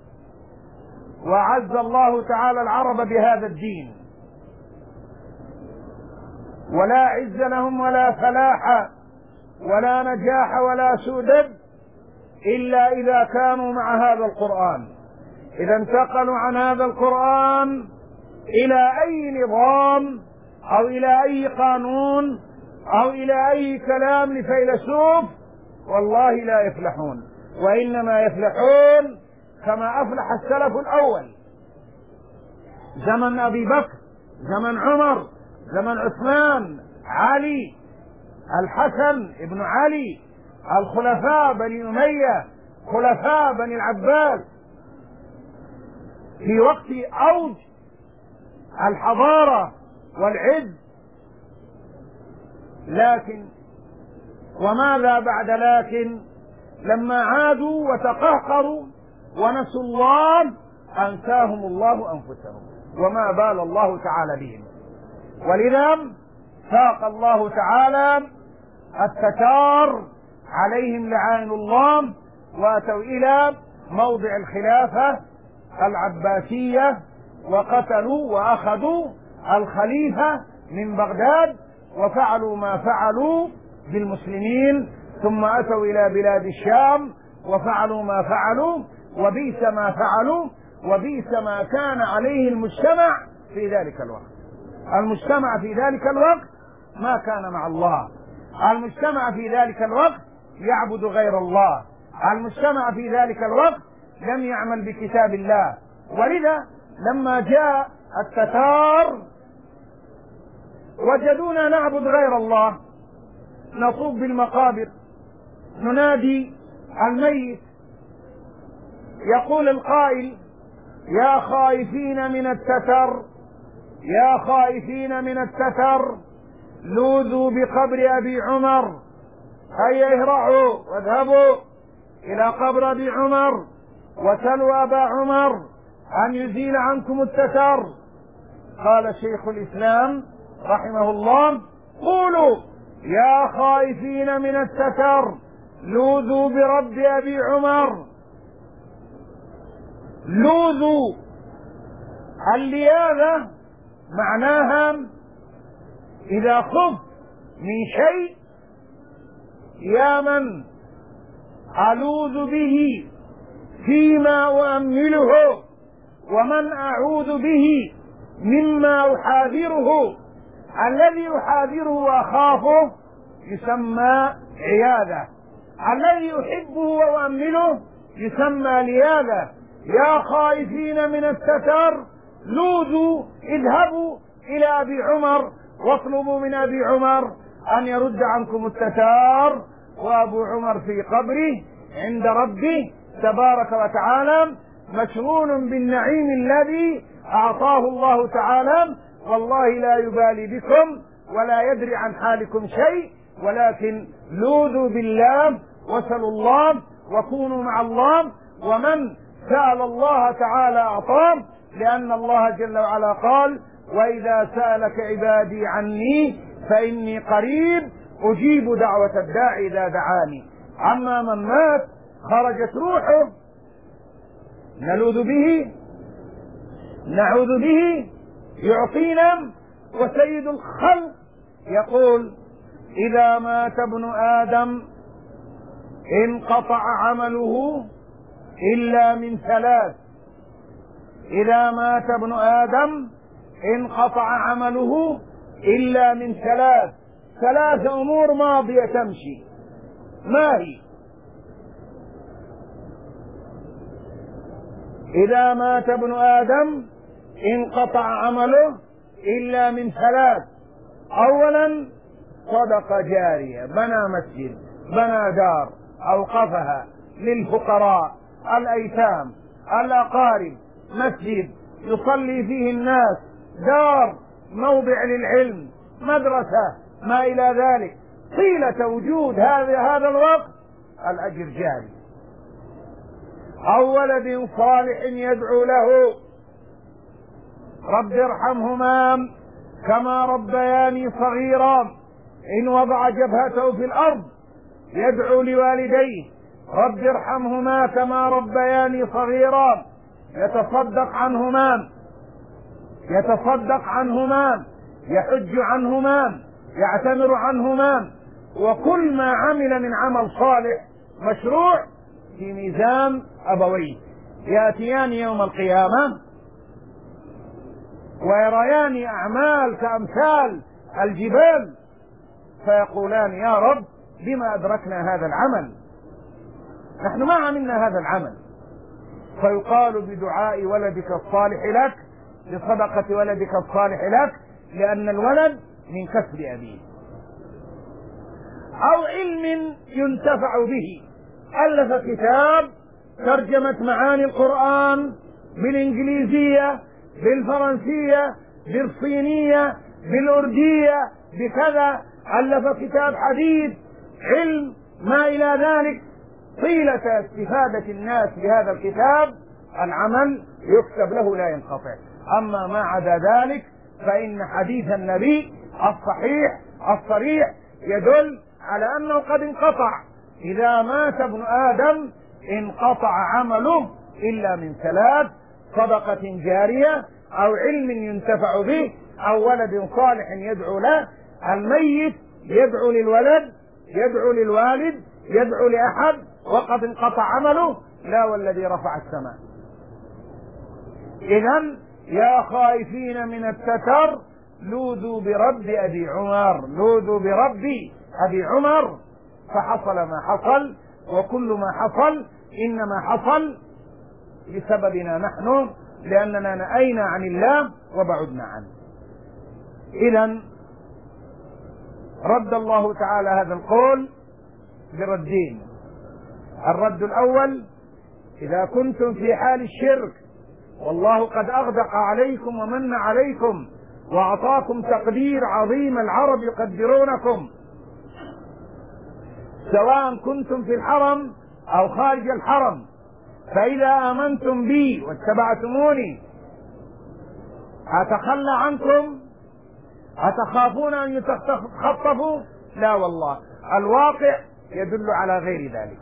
Speaker 2: وعز الله تعالى العرب بهذا الدين، ولا عز لهم ولا فلاح ولا نجاح ولا سؤدد إلا إذا كانوا مع هذا القرآن. إذا انتقلوا عن هذا القرآن إلى أي نظام أو إلى أي قانون أو إلى أي كلام لفيلسوف، والله لا يفلحون، وإنما يفلحون كما أفلح السلف الأول، زمن أبي بكر، زمن عمر، زمن عثمان، علي، الحسن ابن علي، الخلفاء بني أمية، خلفاء بني العباس، في وقت أوج الحضارة والعز. لكن وماذا بعد لكن؟ لما عادوا وتقهقروا ونسوا الله أنساهم الله أنفسهم، وما بال الله تعالى بهم. ولذا ساق الله تعالى التتار عليهم لعائن الله، واتوا إلى موضع الخلافة العباسية وقتلوا وأخذوا الخليفة من بغداد وفعلوا ما فعلوا بالمسلمين، ثم أتوا إلى بلاد الشام وفعلوا ما فعلوا، وبئس ما فعلوا، وبئس ما كان عليه المجتمع في ذلك الوقت. المجتمع في ذلك الوقت ما كان مع الله، المجتمع في ذلك الوقت يعبد غير الله، المجتمع في ذلك الوقت لم يعمل بكتاب الله. ولذا لما جاء التتار وجدونا نعبد غير الله، نطوف بالمقابر، ننادي الميت، يقول القائل: يا خائفين من التتر، يا خائفين من التتر، لوذوا بقبر أبي عمر، هيا اهرعوا واذهبوا إلى قبر أبي عمر وسلوا أبا عمر أن يزيل عنكم التتر. قال شيخ الإسلام رحمه الله: قولوا يا خائفين من التتر، لوذوا برب أبي عمر. لوذوا، اللياذة معناها إذا خفت من شيء: يا من ألوذ به فيما أؤمله، ومن أعوذ به مما أحاذره. الذي أحاذره وأخافه يسمى عياذة، الذي أحبه وأؤمله يسمى لياذة. يا خائفين من التتر، لوذوا، اذهبوا إلى أبي عمر واطلبوا من أبي عمر أن يرد عنكم التتار، وأبو عمر في قبره عند ربه تبارك وتعالى مشغول بالنعيم الذي أعطاه الله تعالى، والله لا يبالي بكم ولا يدري عن حالكم شيء، ولكن لوذوا بالله وسلوا الله وكونوا مع الله. ومن سأل الله تعالى أعطاه، لأن الله جل وعلا قال: وإذا سألك عبادي عني فإني قريب أجيب دعوة الداعي إذا دعاني. أما من مات خرجت روحه، نلوذ به، نعوذ به، يعطينا. وسيد الخلق يقول: إذا مات ابن آدم انقطع عمله إلا من ثلاث. إذا مات ابن آدم انقطع عمله إلا من ثلاث. ثلاث أمور ماضية تمشي: ما هي؟ إذا مات ابن آدم انقطع عمله إلا من ثلاث: أولا صدقة جارية، بنى مسجد، بنى دار، أوقفها للفقراء، الأيتام، الأقارب، مسجد يصلي فيه الناس، دار، موضع للعلم، مدرسة، ما إلى ذلك، طيلة وجود هذا الوقت الأجر جاري. أو ولد صالح يدعو له: رب ارحمهما كما ربياني صغيرا. إن وضع جبهته في الأرض يدعو لوالديه: رب ارحمهما كما ربياني صغيرا. يتصدق عنهما، يحج عنهما، يعتمر عنهما، وكل ما عمل من عمل صالح مشروع في ميزان أبويه. يأتيان يوم القيامة ويريان أعمال كأمثال الجبال، فيقولان: يا رب بما أدركنا هذا العمل، نحن ما عملنا هذا العمل. فيقال: بدعاء ولدك الصالح لك، بصدقة ولدك الصالح لك، لأن الولد من كسب أبيه. أو علم ينتفع به، ألف كتاب ترجمة معاني القرآن بالإنجليزية، بالفرنسية، بالصينية، بالأردية، بكذا، ألف كتاب حديث، علم، ما إلى ذلك. طيلة استفادة الناس بهذا الكتاب العمل يكتب له لا ينقطع. أما ما عدا ذلك فإن حديث النبي الصحيح الصريح يدل على أنه قد انقطع. إذا مات ابن آدم انقطع عمله إلا من ثلاث: صدقة جارية، أو علم ينتفع به، أو ولد صالح يدعو له. الميت يدعو للولد، يدعو للوالد، يدعو لأحد وقد انقطع عمله، لا والذي رفع السماء. إذن يا خائفين من الستر لوذوا برب أبي عمر، لوذوا برب أبي عمر. فحصل ما حصل، وكل ما حصل إنما حصل بسببنا نحن، لأننا نأينا عن الله وبعدنا عنه. إذن رد الله تعالى هذا القول بردين: الرد الأول: إذا كنتم في حال الشرك والله قد أغدق عليكم ومن عليكم وأعطاكم تقدير عظيم، العرب يقدرونكم سواء كنتم في الحرم أو خارج الحرم، فإذا آمنتم بي واتبعتموني أتخلى عنكم؟ أتخافون أن يتخطفوا؟ لا والله، الواقع يدل على غير ذلك.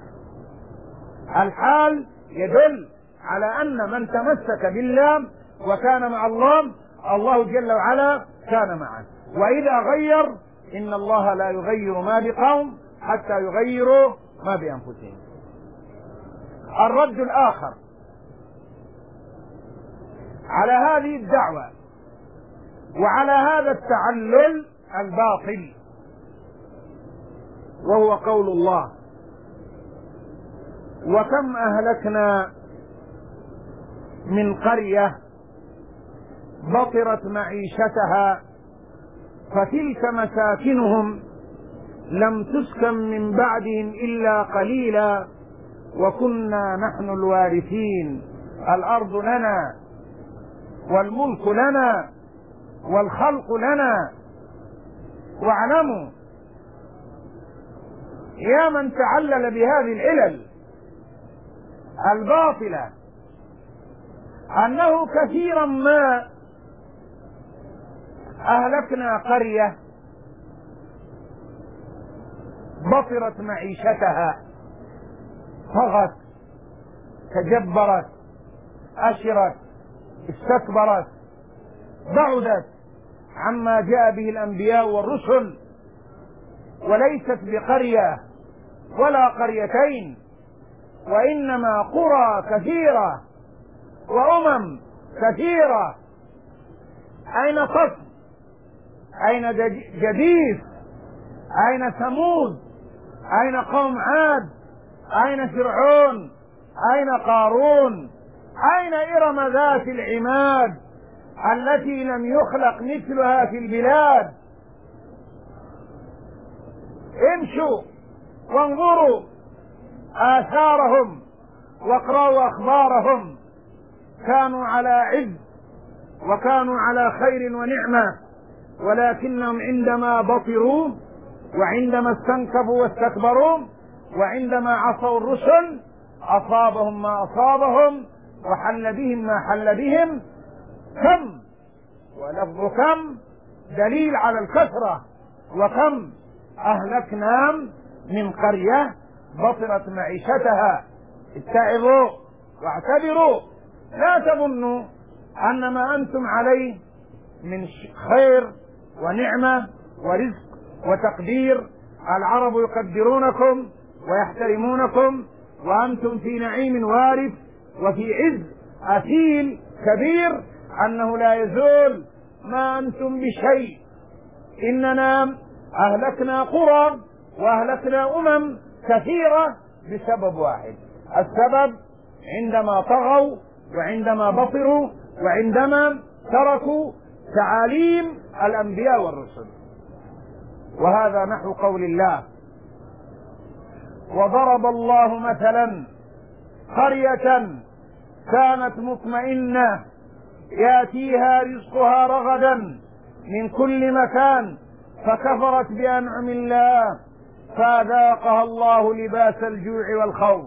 Speaker 2: الحال يدل على أن من تمسك بالله وكان مع الله، الله جل وعلا كان معه. وإذا غير، إن الله لا يغير ما بقوم حتى يغيروا ما بأنفسهم. الرد الآخر على هذه الدعوة وعلى هذا التعلل الباطل، وهو قول الله: وكم أهلكنا من قرية بطرت معيشتها فتلك مساكنهم لم تسكن من بعدهم إلا قليلا وكنا نحن الوارثين. الأرض لنا والملك لنا والخلق لنا. واعلموا يا من تعلل بهذه العلل الباطلة أنه كثيرا ما أهلكنا قرية بطرت معيشتها، طغت، تجبرت، أشرت، استكبرت، بعدت عما جاء به الأنبياء والرسل، وليست بقرية ولا قريتين، وإنما قرى كثيرة وأمم كثيرة. أين صف؟ أين جديث؟ أين ثمود؟ أين قوم عاد؟ أين فرعون؟ أين قارون؟ أين إرم ذات العماد التي لم يخلق مثلها في البلاد؟ امشوا وانظروا آثارهم واقرأوا أخبارهم. كانوا على عز وكانوا على خير ونعمة، ولكنهم عندما بطروا وعندما استنكفوا واستكبروا وعندما عصوا الرسل أصابهم ما أصابهم وحل بهم ما حل بهم. كم، ولفظ كم دليل على الكثرة، وكم أهلكنا من قرية بطرت معيشتها. اتعظوا واعتبروا، لا تظنوا أن ما أنتم عليه من خير ونعمة ورزق وتقدير. العرب يقدرونكم ويحترمونكم وأنتم في نعيم وارث وفي عز أثيل كبير، أنه لا يزول ما أنتم بشيء. إننا أهلكنا قرى وأهلكنا كثيرة بسبب واحد. السبب عندما طغوا وعندما بطروا وعندما تركوا تعاليم الأنبياء والرسل. وهذا نحو قول الله: وضرب الله مثلا قرية كانت مطمئنة يأتيها رزقها رغدا من كل مكان فكفرت بأنعم الله فأذاقها الله لباس الجوع والخوف.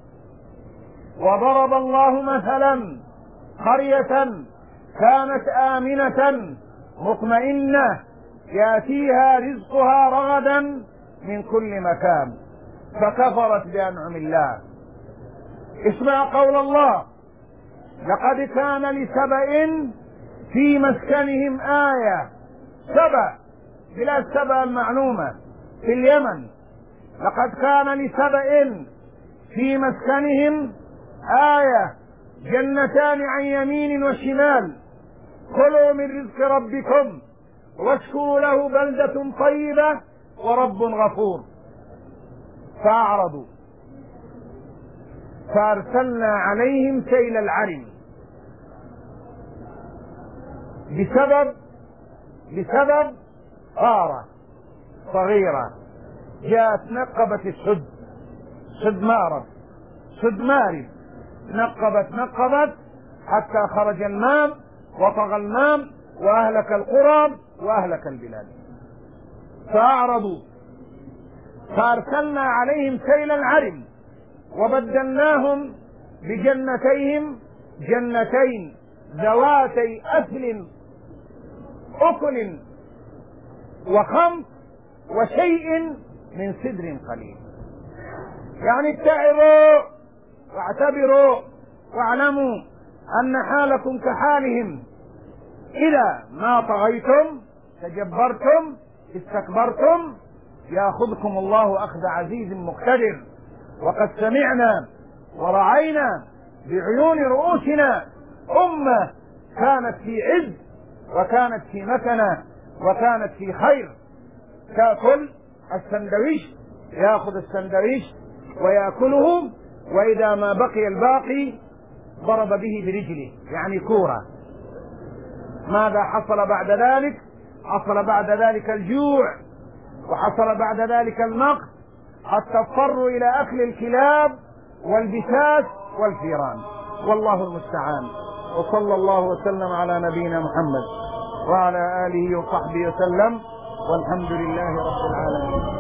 Speaker 2: وضرب الله مثلا قرية كانت آمنة مطمئنة يأتيها رزقها رغدا من كل مكان فكفرت بأنعم الله. اسمع قول الله: لقد كان لسبأ في مسكنهم آية. سبأ بلا سبأ المعلومة في اليمن. لقد كان لسبأ في مسكنهم آية، جنتان عن يمين وشمال، كلوا من رزق ربكم واشكروا له بلدة طيبة ورب غفور. فأعرضوا فأرسلنا عليهم سيل العرم بسبب غارة صغيرة جاءت نقبت السد، سد مارب، نقبت حتى خرج الماء وطغى الماء وأهلك القرى وأهلك البلاد. فأعرضوا فأرسلنا عليهم سيل العرم وبدلناهم بجنتين ذواتي أكل وخمط وشيء من سدر قليل. يعني اتعظوا واعتبروا واعلموا أن حالكم كحالهم. إذا ما طغيتم تجبرتم استكبرتم يأخذكم الله أخذ عزيز مقتدر. وقد سمعنا ورأينا بعيون رؤوسنا أمة كانت في عز وكانت في مكنة وكانت في خير، تأكل السندويش، يأخذ السندويش ويأكله، وإذا ما بقي الباقي ضرب به برجله، يعني كورة. ماذا حصل بعد ذلك؟ حصل بعد ذلك الجوع، وحصل بعد ذلك المقت، حتى اضطروا إلى أكل الكلاب والبساس والفيران. والله المستعان. وصلى الله وسلم على نبينا محمد وعلى آله وصحبه وسلم، والحمد لله رب العالمين.